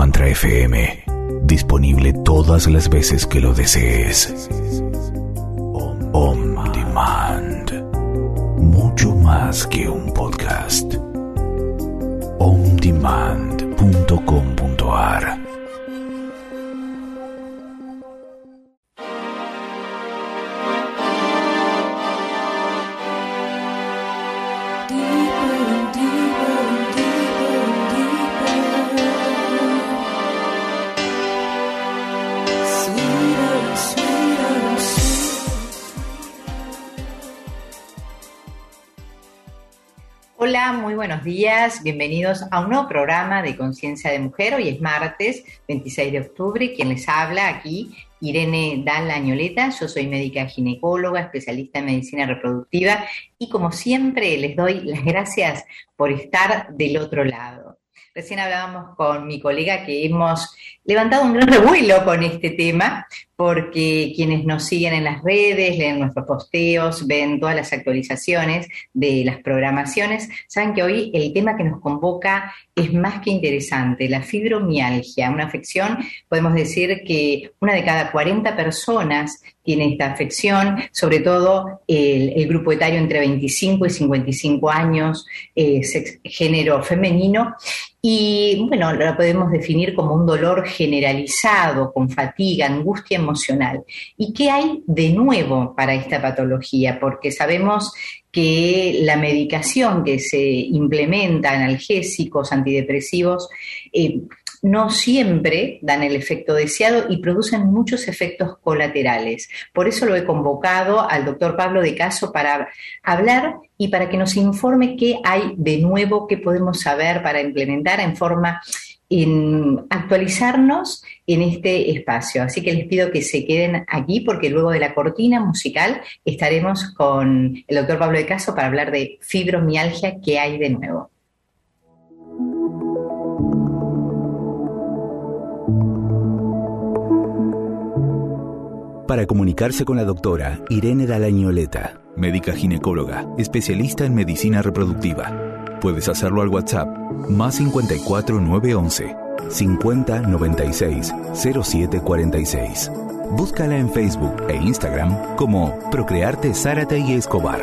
Mantra FM. Disponible todas las veces que lo desees. On Demand. Mucho más que un podcast. ondemand.com.ar. Hola, muy buenos días, bienvenidos a un nuevo programa de Conciencia de Mujer. Hoy es martes 26 de octubre, quien les habla aquí, Irene Dalla Añoleta. Yo soy médica ginecóloga, especialista en medicina reproductiva y como siempre les doy las gracias por estar del otro lado. Recién hablábamos con mi colega que hemos levantado un gran revuelo con este tema, porque quienes nos siguen en las redes, leen nuestros posteos, ven todas las actualizaciones de las programaciones, saben que hoy el tema que nos convoca es más que interesante, la fibromialgia, una afección, podemos decir que una de cada 40 personas tiene esta afección, sobre todo el grupo etario entre 25 y 55 años, género femenino, y bueno, la podemos definir como un dolor generalizado, con fatiga, angustia emocional. ¿Y qué hay de nuevo para esta patología? Porque sabemos que la medicación que se implementa, analgésicos, antidepresivos, no siempre dan el efecto deseado y producen muchos efectos colaterales. Por eso lo he convocado al doctor Pablo de Caso para hablar y para que nos informe qué hay de nuevo, qué podemos saber para implementar en actualizarnos en este espacio. Así que les pido que se queden aquí porque luego de la cortina musical estaremos con el doctor Pablo de Caso para hablar de fibromialgia, qué hay de nuevo. Para comunicarse con la doctora Irene Dalla Añoleta, médica ginecóloga, especialista en medicina reproductiva. Puedes hacerlo al WhatsApp más 54 911 50 96 07 46. Búscala en Facebook e Instagram como Procrearte Zárate y Escobar.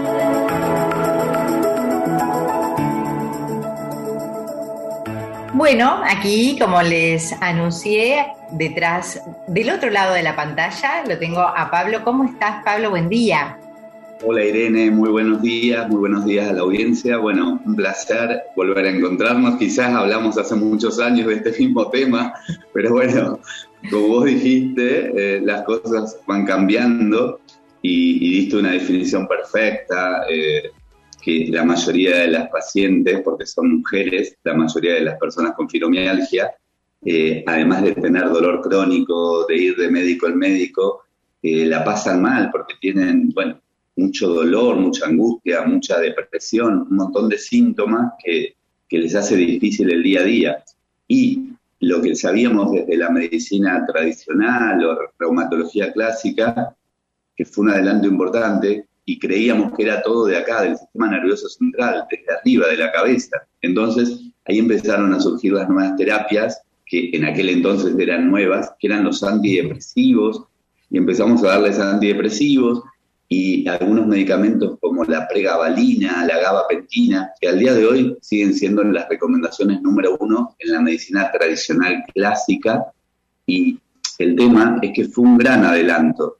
Bueno, aquí, como les anuncié, detrás, del otro lado de la pantalla, lo tengo a Pablo. ¿Cómo estás, Pablo? Buen día. Hola, Irene, muy buenos días a la audiencia. Bueno, un placer volver a encontrarnos. Quizás hablamos hace muchos años de este mismo tema, pero bueno, como vos dijiste, las cosas van cambiando y diste una definición perfecta, que la mayoría de las pacientes, porque son mujeres, la mayoría de las personas con fibromialgia, además de tener dolor crónico, de ir de médico en médico, la pasan mal porque tienen, bueno, mucho dolor, mucha angustia, mucha depresión, un montón de síntomas que les hace difícil el día a día. Y lo que sabíamos desde la medicina tradicional o reumatología clásica, que fue un adelanto importante, y creíamos que era todo de acá, del sistema nervioso central, desde arriba de la cabeza. Entonces, ahí empezaron a surgir las nuevas terapias, que en aquel entonces eran nuevas, que eran los antidepresivos, y empezamos a darles antidepresivos, y algunos medicamentos como la pregabalina, la gabapentina, que al día de hoy siguen siendo las recomendaciones número 1 en la medicina tradicional clásica, y el tema es que fue un gran adelanto,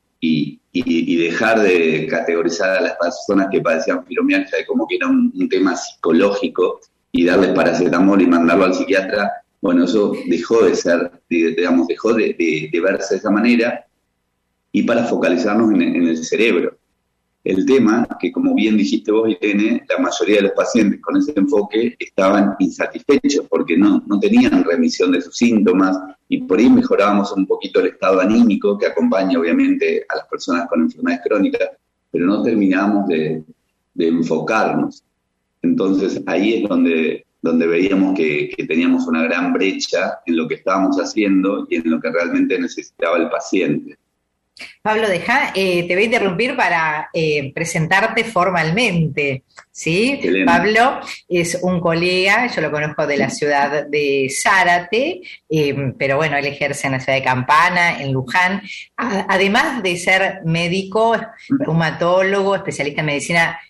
y dejar de categorizar a las personas que padecían fibromialgia como que era un tema psicológico y darles paracetamol y mandarlo al psiquiatra, bueno, eso dejó de ser, digamos, dejó de verse de esa manera, y para focalizarnos en el cerebro. El tema, que como bien dijiste vos, Irene, la mayoría de los pacientes con ese enfoque estaban insatisfechos porque no tenían remisión de sus síntomas, y por ahí mejorábamos un poquito el estado anímico que acompaña obviamente a las personas con enfermedades crónicas, pero no terminábamos de enfocarnos. Entonces ahí es donde veíamos que teníamos una gran brecha en lo que estábamos haciendo y en lo que realmente necesitaba el paciente. Pablo, te voy a interrumpir para presentarte formalmente, ¿sí? Elena. Pablo es un colega, yo lo conozco de la ciudad de Zárate, pero bueno, él ejerce en la ciudad de Campana, en Luján. Además de ser médico, reumatólogo, especialista en medicina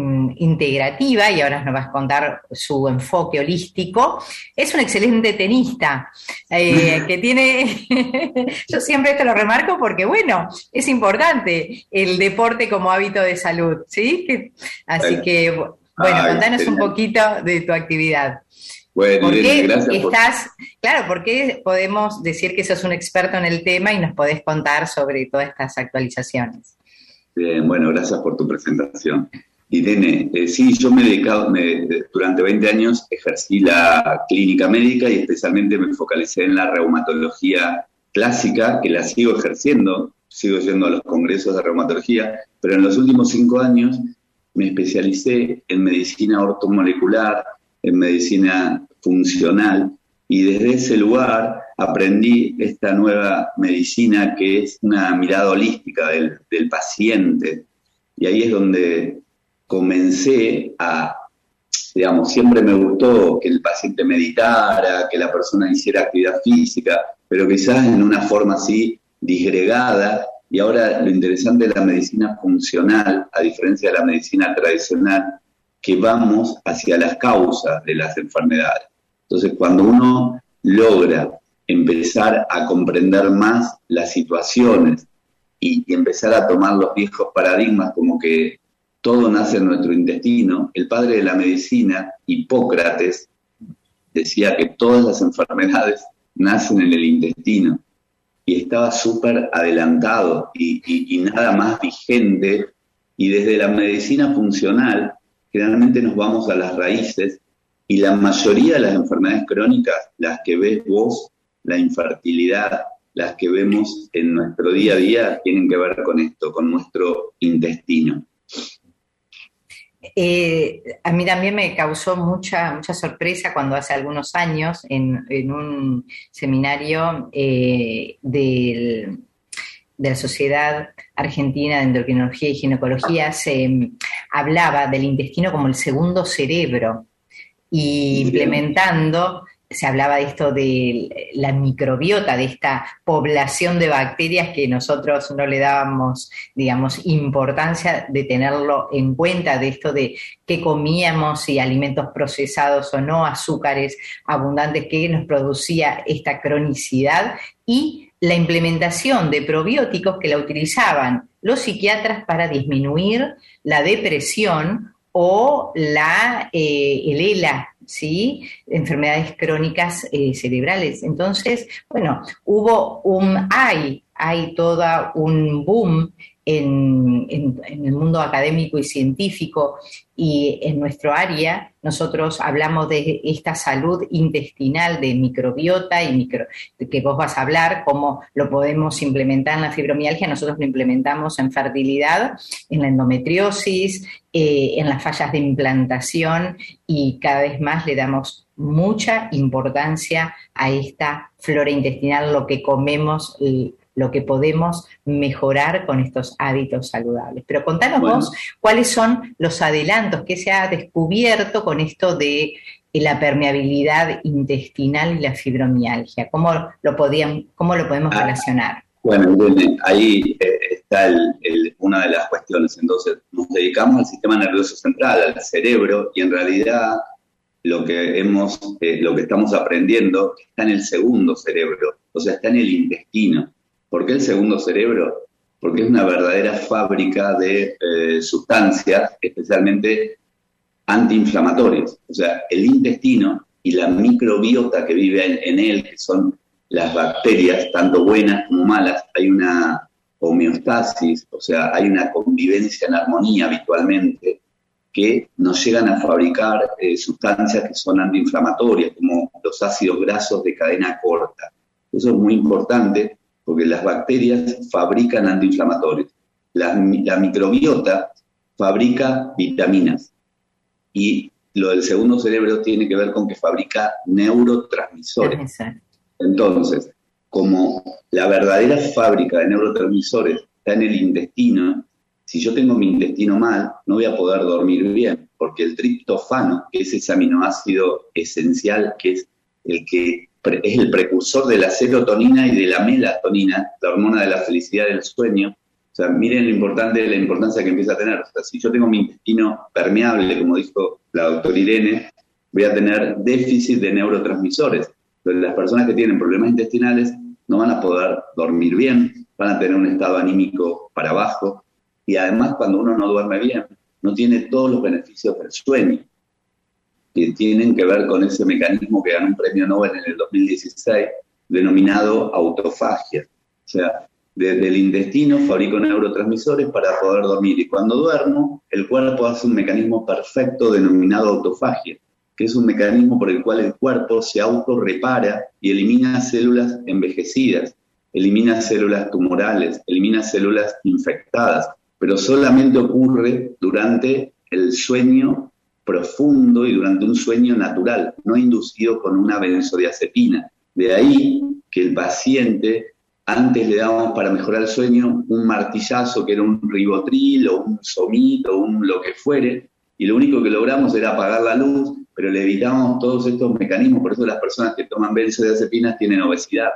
integrativa, y ahora nos vas a contar su enfoque holístico, es un excelente tenista, que tiene, yo siempre esto lo remarco porque, bueno, es importante el deporte como hábito de salud, ¿sí? Así que, bueno, contanos un poquito de tu actividad. Bueno, ¿Por qué gracias. claro, por qué podemos decir que sos un experto en el tema y nos podés contar sobre todas estas actualizaciones? Bien, bueno, gracias por tu presentación. Irene, sí, yo me he dedicado, durante 20 años ejercí la clínica médica y especialmente me focalicé en la reumatología clásica, que la sigo ejerciendo, sigo yendo a los congresos de reumatología, pero en los últimos 5 años me especialicé en medicina ortomolecular, en medicina funcional, y desde ese lugar aprendí esta nueva medicina que es una mirada holística del paciente, y ahí es donde comencé digamos, siempre me gustó que el paciente meditara, que la persona hiciera actividad física, pero quizás en una forma así disgregada, y ahora lo interesante de la medicina funcional, a diferencia de la medicina tradicional, que vamos hacia las causas de las enfermedades. Entonces, cuando uno logra empezar a comprender más las situaciones y empezar a tomar los viejos paradigmas como que todo nace en nuestro intestino. El padre de la medicina, Hipócrates, decía que todas las enfermedades nacen en el intestino, y estaba súper adelantado y nada más vigente. Y desde la medicina funcional, generalmente nos vamos a las raíces, y la mayoría de las enfermedades crónicas, las que ves vos, la infertilidad, las que vemos en nuestro día a día, tienen que ver con esto, con nuestro intestino. A mí también me causó mucha sorpresa cuando hace algunos años en un seminario de la Sociedad Argentina de Endocrinología y Ginecología se hablaba del intestino como el segundo cerebro, y implementando, se hablaba de esto de la microbiota, de esta población de bacterias que nosotros no le dábamos, digamos, importancia de tenerlo en cuenta, de esto de qué comíamos, si alimentos procesados o no, azúcares abundantes, que nos producía esta cronicidad, y la implementación de probióticos que la utilizaban los psiquiatras para disminuir la depresión o el ELA, ¿sí? Enfermedades crónicas cerebrales. Entonces, bueno, hay toda un boom en el mundo académico y científico, y en nuestro área nosotros hablamos de esta salud intestinal, de microbiota que vos vas a hablar, cómo lo podemos implementar en la fibromialgia. Nosotros lo implementamos en fertilidad, en la endometriosis, en las fallas de implantación, y cada vez más le damos mucha importancia a esta flora intestinal, lo que comemos, lo que podemos mejorar con estos hábitos saludables. Pero contanos vos cuáles son los adelantos que se ha descubierto con esto de la permeabilidad intestinal y la fibromialgia. ¿Cómo lo podemos relacionar? Bueno, ahí está una de las cuestiones. Entonces, nos dedicamos al sistema nervioso central, al cerebro, y en realidad lo que estamos aprendiendo está en el segundo cerebro, o sea, está en el intestino. ¿Por qué el segundo cerebro? Porque es una verdadera fábrica de sustancias, especialmente antiinflamatorias. O sea, el intestino y la microbiota que vive en él, que son las bacterias, tanto buenas como malas, hay una homeostasis, o sea, hay una convivencia en armonía habitualmente, que nos llegan a fabricar sustancias que son antiinflamatorias, como los ácidos grasos de cadena corta. Eso es muy importante, porque las bacterias fabrican antiinflamatorios. La microbiota fabrica vitaminas. Y lo del segundo cerebro tiene que ver con que fabrica neurotransmisores. Entonces, como la verdadera fábrica de neurotransmisores está en el intestino. Si yo tengo mi intestino mal, no voy a poder dormir bien, porque el triptofano, que es ese aminoácido esencial, que es el precursor de la serotonina y de la melatonina, la hormona de la felicidad del sueño. O sea, miren la importancia que empieza a tener. O sea, si yo tengo mi intestino permeable, como dijo la doctora Irene, voy a tener déficit de neurotransmisores. Entonces, las personas que tienen problemas intestinales no van a poder dormir bien, van a tener un estado anímico para abajo, y además cuando uno no duerme bien, no tiene todos los beneficios del sueño, que tienen que ver con ese mecanismo que ganó un premio Nobel en el 2016, denominado autofagia. O sea, desde el intestino fabrico neurotransmisores para poder dormir, y cuando duermo, el cuerpo hace un mecanismo perfecto denominado autofagia, que es un mecanismo por el cual el cuerpo se autorrepara y elimina células envejecidas, elimina células tumorales, elimina células infectadas, pero solamente ocurre durante el sueño profundo y durante un sueño natural, no inducido con una benzodiazepina. De ahí que el paciente, antes le dábamos para mejorar el sueño un martillazo que era un ribotril o un somit o un lo que fuere, y lo único que logramos era apagar la luz, pero le evitamos todos estos mecanismos. Por eso las personas que toman benzodiazepinas tienen obesidad.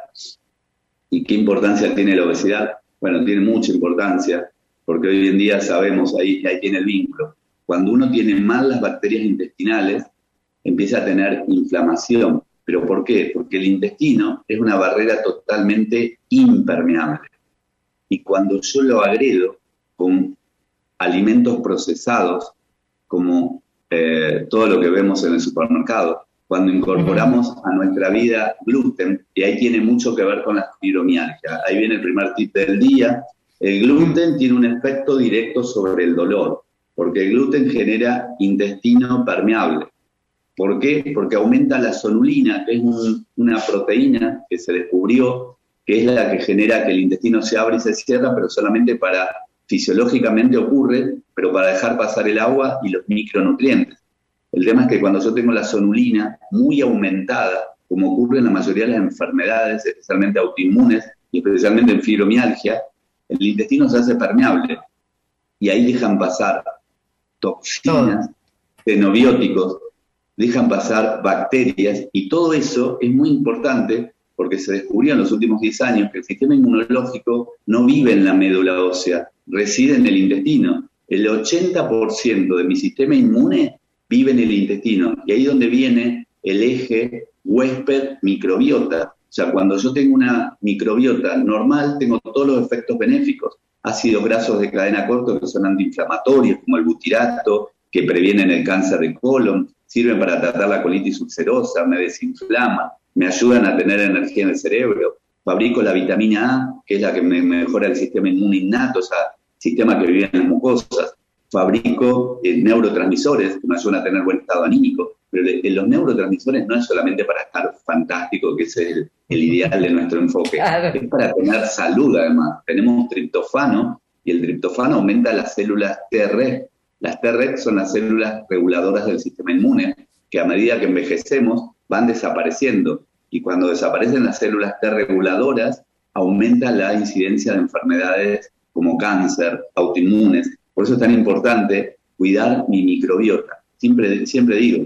¿Y qué importancia tiene la obesidad? Bueno, tiene mucha importancia, porque hoy en día sabemos, ahí tiene el vínculo. Cuando uno tiene mal las bacterias intestinales, empieza a tener inflamación. ¿Pero por qué? Porque el intestino es una barrera totalmente impermeable. Y cuando yo lo agredo con alimentos procesados, como todo lo que vemos en el supermercado, cuando incorporamos a nuestra vida gluten, y ahí tiene mucho que ver con la fibromialgia. Ahí viene el primer tip del día. El gluten tiene un efecto directo sobre el dolor, porque el gluten genera intestino permeable. ¿Por qué? Porque aumenta la sonulina, que es una proteína que se descubrió, que es la que genera que el intestino se abra y se cierra, pero solamente fisiológicamente ocurre, pero para dejar pasar el agua y los micronutrientes. El tema es que cuando yo tengo la sonulina muy aumentada, como ocurre en la mayoría de las enfermedades, especialmente autoinmunes y especialmente en fibromialgia, el intestino se hace permeable y ahí dejan pasar toxinas, xenobióticos, dejan pasar bacterias, y todo eso es muy importante porque se descubrió en los últimos 10 años que el sistema inmunológico no vive en la médula ósea, reside en el intestino. El 80% de mi sistema inmune vive en el intestino, y ahí es donde viene el eje huésped-microbiota. O sea, cuando yo tengo una microbiota normal, tengo todos los efectos benéficos. Ácidos grasos de cadena corta, que son antiinflamatorios, como el butirato, que previenen el cáncer de colon, sirven para tratar la colitis ulcerosa, me desinflama, me ayudan a tener energía en el cerebro. Fabrico la vitamina A, que es la que me mejora el sistema inmune innato, o sea, sistema que vive en las mucosas. Fabrico neurotransmisores que me ayudan a tener buen estado anímico. Pero los neurotransmisores no es solamente para estar fantástico, que ese es el ideal de nuestro enfoque. Claro. Es para tener salud, además. Tenemos triptofano, y el triptofano aumenta las células Treg. Las Treg son las células reguladoras del sistema inmune, que a medida que envejecemos van desapareciendo. Y cuando desaparecen las células T reguladoras, aumenta la incidencia de enfermedades como cáncer, autoinmunes. Por eso es tan importante cuidar mi microbiota. Siempre digo,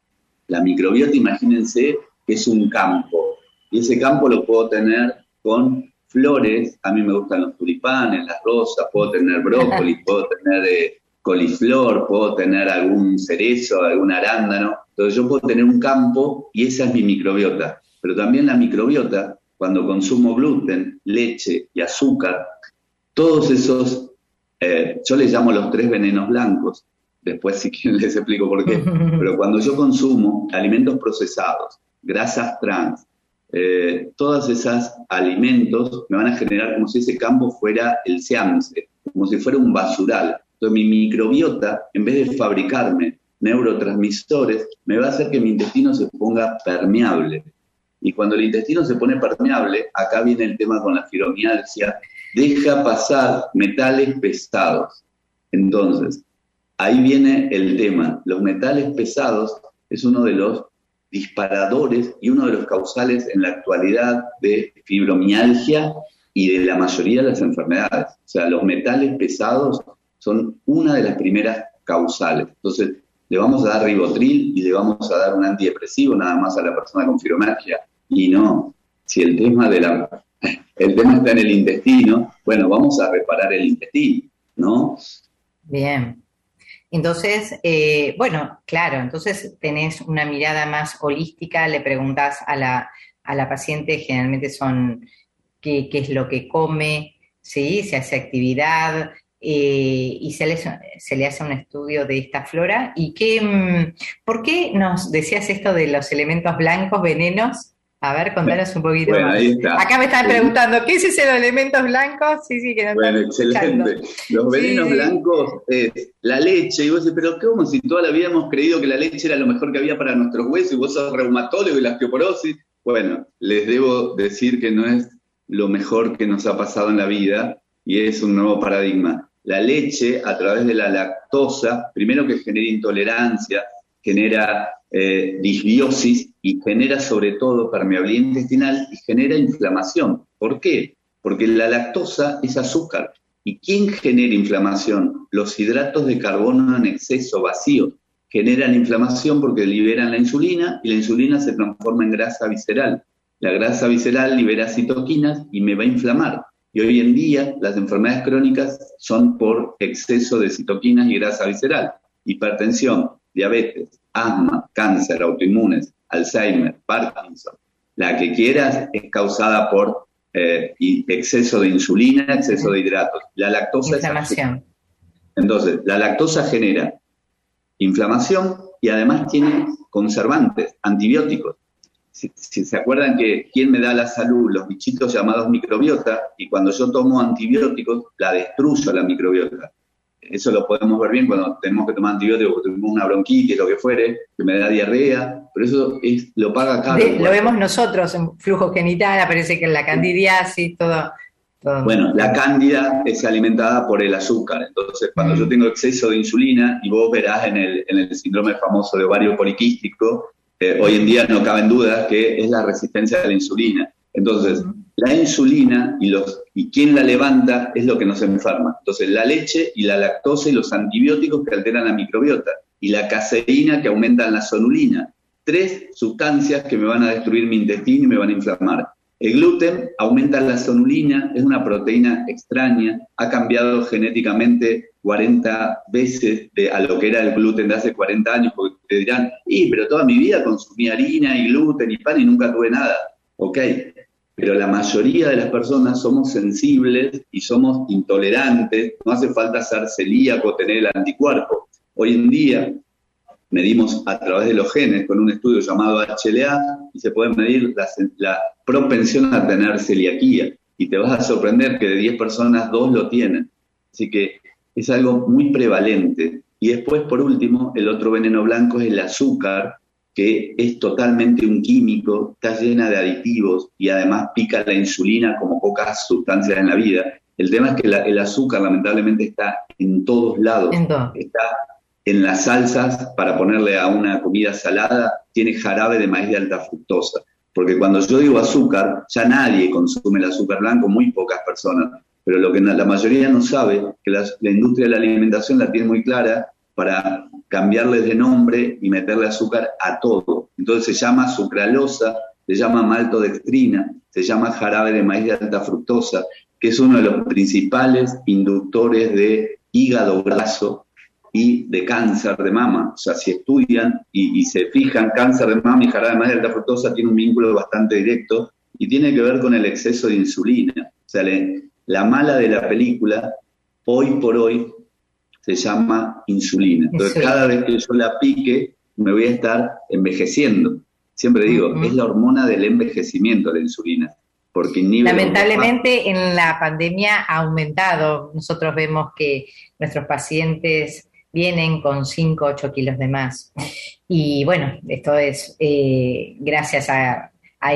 la microbiota, imagínense que es un campo, y ese campo lo puedo tener con flores. A mí me gustan los tulipanes, las rosas, puedo tener brócoli, puedo tener coliflor, puedo tener algún cerezo, algún arándano. Entonces yo puedo tener un campo y esa es mi microbiota. Pero también la microbiota, cuando consumo gluten, leche y azúcar, todos esos, yo les llamo los 3 venenos blancos. Después si quieren les explico por qué. Pero cuando yo consumo alimentos procesados, grasas trans, todos esos alimentos me van a generar como si ese campo fuera el Seamse, como si fuera un basural. Entonces mi microbiota, en vez de fabricarme neurotransmisores, me va a hacer que mi intestino se ponga permeable. Y cuando el intestino se pone permeable, acá viene el tema con la fibromialgia, deja pasar metales pesados. Entonces, ahí viene el tema. Los metales pesados es uno de los disparadores y uno de los causales en la actualidad de fibromialgia y de la mayoría de las enfermedades. O sea, los metales pesados son una de las primeras causales. Entonces, le vamos a dar ribotril y le vamos a dar un antidepresivo nada más a la persona con fibromialgia. Y no, si el tema está en el intestino, bueno, vamos a reparar el intestino, ¿no? Bien. Entonces, bueno, claro, entonces tenés una mirada más holística, le preguntás a la paciente, generalmente qué es lo que come, ¿sí? Se hace actividad, y se le hace un estudio de esta flora. ¿Y por qué nos decías esto de los elementos blancos, venenos? A ver, contanos un poquito más. Ahí está. Acá me están preguntando, ¿qué es eso de los elementos blancos? Sí, que no. Bueno, excelente. Los venenos blancos es la leche. Y vos decís, pero ¿cómo si toda la vida hemos creído que la leche era lo mejor que había para nuestros huesos y vos sos reumatólogo y la osteoporosis? Bueno, les debo decir que no es lo mejor que nos ha pasado en la vida y es un nuevo paradigma. La leche, a través de la lactosa, primero que genera intolerancia, genera disbiosis y genera sobre todo permeabilidad intestinal y genera inflamación. ¿Por qué? Porque la lactosa es azúcar. ¿Y quién genera inflamación? Los hidratos de carbono en exceso vacíos generan inflamación porque liberan la insulina y la insulina se transforma en grasa visceral. La grasa visceral libera citoquinas y me va a inflamar. Y hoy en día las enfermedades crónicas son por exceso de citoquinas y grasa visceral. Hipertensión, diabetes, asma, cáncer, autoinmunes, Alzheimer, Parkinson. La que quieras es causada por exceso de insulina, exceso de hidratos. La lactosa inflamación. Entonces, la lactosa genera inflamación y además tiene conservantes, antibióticos. Si se acuerdan que quién me da la salud, los bichitos llamados microbiota, y cuando yo tomo antibióticos, la destruyo la microbiota. Eso lo podemos ver bien cuando tenemos que tomar antibióticos, porque tenemos una bronquitis, lo que fuere, que me da diarrea, pero eso lo paga caro. Lo vemos nosotros en flujo genital, aparece que en la candidiasis, todo. Bueno, la cándida es alimentada por el azúcar, entonces cuando yo tengo exceso de insulina, y vos verás en el síndrome famoso de ovario poliquístico, hoy en día no caben dudas que es la resistencia a la insulina. Entonces, la insulina y quién la levanta es lo que nos enferma. Entonces, la leche y la lactosa y los antibióticos que alteran la microbiota, y la caseína que aumenta la sonulina. 3 sustancias que me van a destruir mi intestino y me van a inflamar. El gluten aumenta la sonulina, es una proteína extraña, ha cambiado genéticamente 40 veces a lo que era el gluten de hace 40 años, porque te dirán, pero toda mi vida consumí harina y gluten y pan y nunca tuve nada. Ok, pero la mayoría de las personas somos sensibles y somos intolerantes, no hace falta ser celíaco o tener el anticuerpo. Hoy en día medimos a través de los genes con un estudio llamado HLA y se puede medir la propensión a tener celiaquía. Y te vas a sorprender que de 10 personas, 2 lo tienen. Así que es algo muy prevalente. Y después, por último, el otro veneno blanco es el azúcar, que es totalmente un químico, está llena de aditivos y además pica la insulina como pocas sustancias en la vida. El tema es que el azúcar lamentablemente está en todos lados. Está en las salsas, para ponerle a una comida salada, tiene jarabe de maíz de alta fructosa. Porque cuando yo digo azúcar, ya nadie consume el azúcar blanco, muy pocas personas. Pero lo que la mayoría no sabe, que la industria de la alimentación la tiene muy clara para cambiarle de nombre y meterle azúcar a todo. Entonces se llama sucralosa, se llama maltodextrina, se llama jarabe de maíz de alta fructosa, que es uno de los principales inductores de hígado graso y de cáncer de mama. O sea, si estudian y se fijan, cáncer de mama y jarabe de maíz de alta fructosa tiene un vínculo bastante directo y tiene que ver con el exceso de insulina. O sea, la mala de la película, hoy por hoy, se llama insulina. Entonces, cada vez que yo la pique, me voy a estar envejeciendo. Siempre digo, es la hormona del envejecimiento, la insulina. Porque lamentablemente en la pandemia ha aumentado. Nosotros vemos que nuestros pacientes vienen con 5, 8 kilos de más. Y bueno, esto es gracias a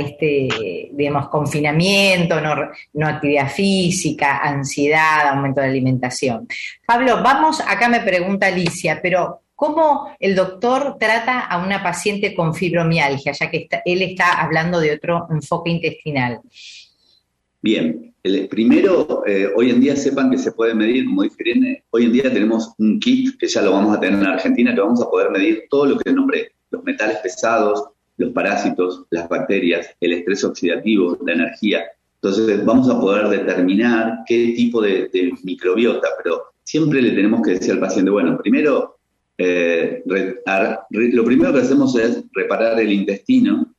este, digamos, confinamiento, no actividad física, ansiedad, aumento de alimentación. Pablo, acá me pregunta Alicia, pero ¿cómo el doctor trata a una paciente con fibromialgia, ya que él está hablando de otro enfoque intestinal? Bien, primero, hoy en día sepan que se puede medir, como dice Irene, hoy en día tenemos un kit que ya lo vamos a tener en Argentina, que vamos a poder medir todo lo que nombré, los metales pesados, los parásitos, las bacterias, el estrés oxidativo, la energía. Entonces vamos a poder determinar qué tipo de microbiota, pero siempre le tenemos que decir al paciente, bueno, primero, lo primero que hacemos es reparar el intestino,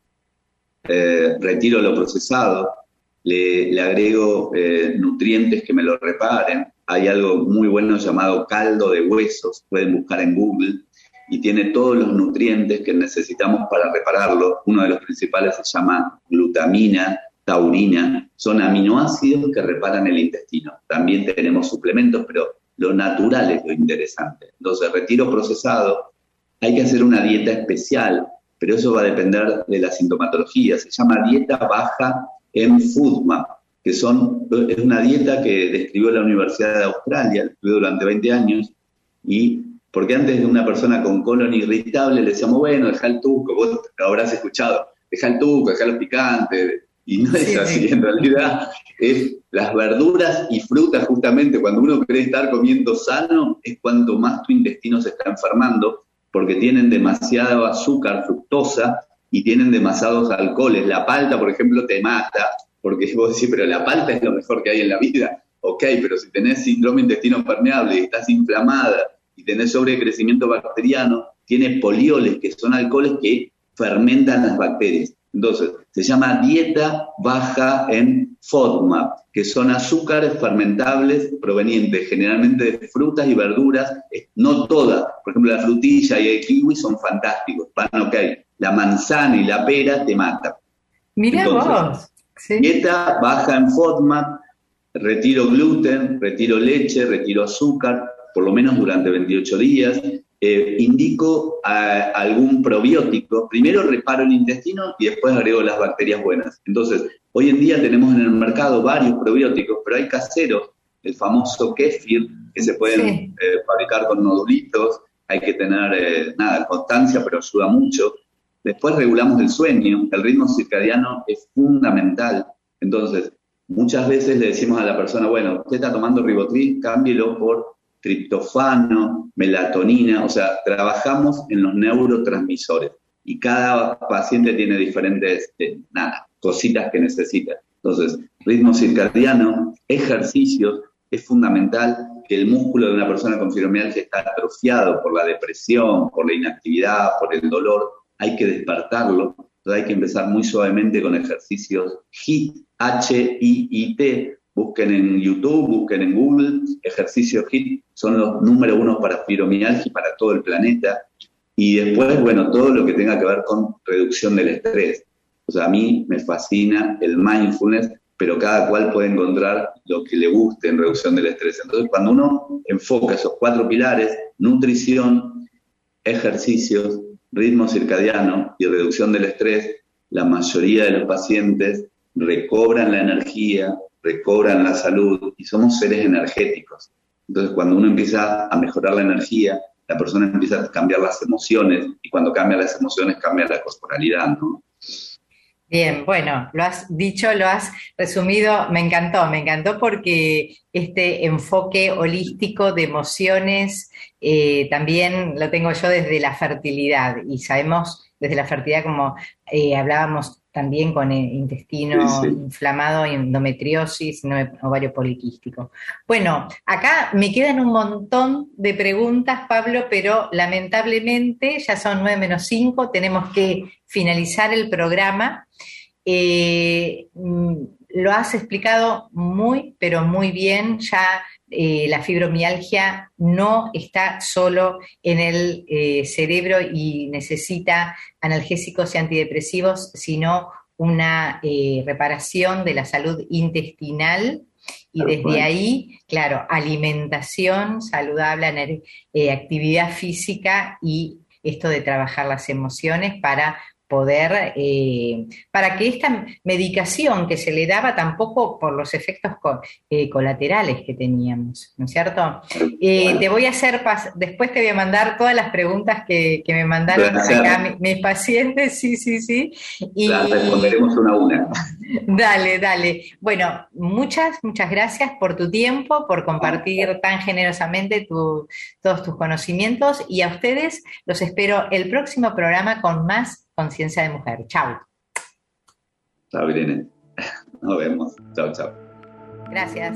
retiro lo procesado, le agrego nutrientes que me lo reparen. Hay algo muy bueno llamado caldo de huesos, pueden buscar en Google, y tiene todos los nutrientes que necesitamos para repararlo. Uno de los principales se llama glutamina, taurina, son aminoácidos que reparan el intestino. También tenemos suplementos, pero lo natural es lo interesante. Entonces, retiro procesado, hay que hacer una dieta especial, pero eso va a depender de la sintomatología. Se llama dieta baja en FODMAP, que es una dieta que describió la Universidad de Australia, estudió durante 20 años, y porque antes de una persona con colon irritable le decíamos, bueno, deja el tuco, vos habrás escuchado, deja el tuco, deja los picantes, y no es así, en realidad es las verduras y frutas justamente, cuando uno cree estar comiendo sano, es cuanto más tu intestino se está enfermando, porque tienen demasiado azúcar, fructosa, y tienen demasiados alcoholes. La palta, por ejemplo, te mata, porque vos decís, pero la palta es lo mejor que hay en la vida. Ok, pero si tenés síndrome intestino permeable y estás inflamada y tenés sobrecrecimiento bacteriano, tiene polioles, que son alcoholes que fermentan las bacterias. Entonces, se llama dieta baja en FODMAP, que son azúcares fermentables provenientes generalmente de frutas y verduras, no todas. Por ejemplo, la frutilla y el kiwi son fantásticos, van ok. La manzana y la pera te matan. Mirá vos. Sí. Dieta baja en FODMAP, retiro gluten, retiro leche, retiro azúcar, por lo menos durante 28 días. Indico algún probiótico. Primero reparo el intestino y después agrego las bacterias buenas. Entonces, hoy en día tenemos en el mercado varios probióticos, pero hay caseros, el famoso kéfir, que se pueden fabricar con nodulitos. Hay que tener, constancia, pero ayuda mucho. Después regulamos el sueño, el ritmo circadiano es fundamental. Entonces, muchas veces le decimos a la persona, bueno, usted está tomando Rivotril, cámbielo por triptofano, melatonina, o sea, trabajamos en los neurotransmisores y cada paciente tiene diferentes cositas que necesita. Entonces, ritmo circadiano, ejercicios, es fundamental que el músculo de una persona con fibromialgia está atrofiado por la depresión, por la inactividad, por el dolor, hay que despertarlo, entonces hay que empezar muy suavemente con ejercicios HIIT, H-I-I-T, busquen en YouTube, busquen en Google, ejercicios HIIT, son los número 1 para fibromialgia y para todo el planeta, y después, bueno, todo lo que tenga que ver con reducción del estrés. O sea, a mí me fascina el mindfulness, pero cada cual puede encontrar lo que le guste en reducción del estrés. Entonces, cuando uno enfoca esos 4 pilares, nutrición, ejercicios, ritmo circadiano y reducción del estrés, la mayoría de los pacientes recobran la energía, recobran la salud y somos seres energéticos. Entonces, cuando uno empieza a mejorar la energía, la persona empieza a cambiar las emociones y cuando cambia las emociones cambia la corporalidad, ¿no? Bien, bueno, lo has dicho, lo has resumido, me encantó porque este enfoque holístico de emociones también lo tengo yo desde la fertilidad y sabemos desde la fertilidad como hablábamos también con el intestino inflamado, endometriosis, ovario poliquístico. Bueno, acá me quedan un montón de preguntas, Pablo, pero lamentablemente ya son 9:05, tenemos que finalizar el programa. Lo has explicado muy, pero muy bien. Ya la fibromialgia no está solo en el cerebro y necesita analgésicos y antidepresivos, sino una reparación de la salud intestinal y desde ahí, claro, alimentación saludable, actividad física y esto de trabajar las emociones para poder, para que esta medicación que se le daba tampoco por los efectos colaterales que teníamos, ¿no es cierto? Te voy a hacer, después te voy a mandar todas las preguntas que me mandaron acá mis pacientes, sí. Y las responderemos una a una. Dale. Bueno, muchas gracias por tu tiempo, por compartir tan generosamente todos tus conocimientos, y a ustedes los espero el próximo programa con más Conciencia de Mujer. Chau. Chao, Irene. Nos vemos. Chao. Gracias.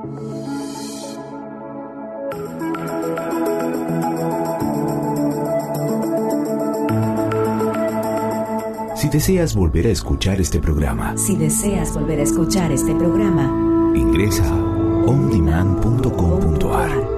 Si deseas volver a escuchar este programa, ingresa a ondemand.com.ar.